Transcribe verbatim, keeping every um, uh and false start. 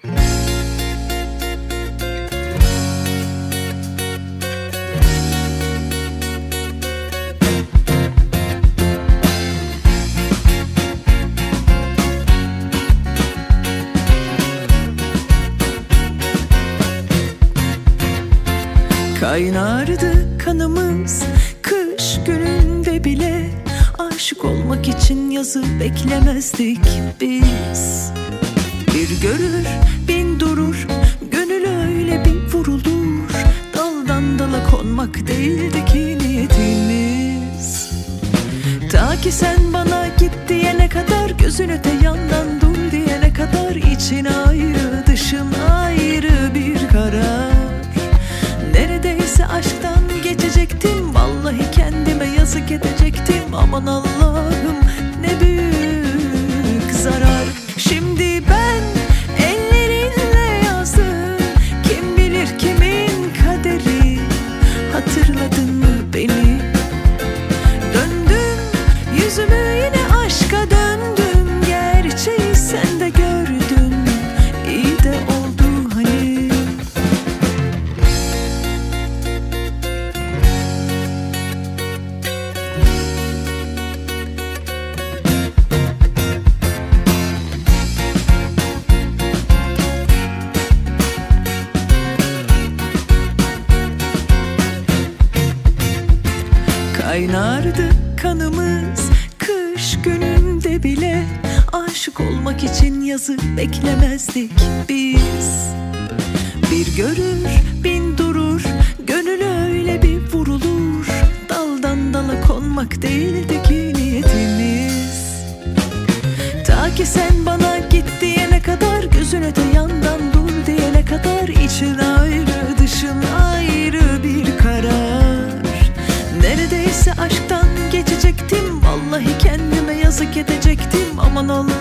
Kaynardı kanımız kış gününde bile, aşık olmak için yazı beklemezdik biz. Bir görür bin durur, gönül öyle bir vurulur, daldan dala konmak değildi ki niyetimiz. Ta ki sen bana git diyene kadar, gözün öte yandan dur diyene kadar, için ayrı dışın ayrı bir karar. Neredeyse aşktan geçecektim, vallahi kendime yazık edecektim. Aman Allah'ım ne büyük zarar. Şimdi ben ellerinle yazdım, kim bilir kimin kaderi. Hatırladın mı beni? Döndüm yüzümü yine aşka döndüm, gerçeği sen de gördün, iyi de oldu hani. Kaynardı kanımız kış gününde bile, aşık olmak için yazı beklemezdik biz. Bir görür bin durur, gönül öyle bir vurulur, daldan dala konmak değildi ki niyetimiz. Ta ki sen bana git diyene kadar, gözün öte yandan dur diyene kadar, için ayrı dışın ayrı bir karar. Neredeyse aşktan geçecektim, vallahi kendime yazık edecektim. Aman Allah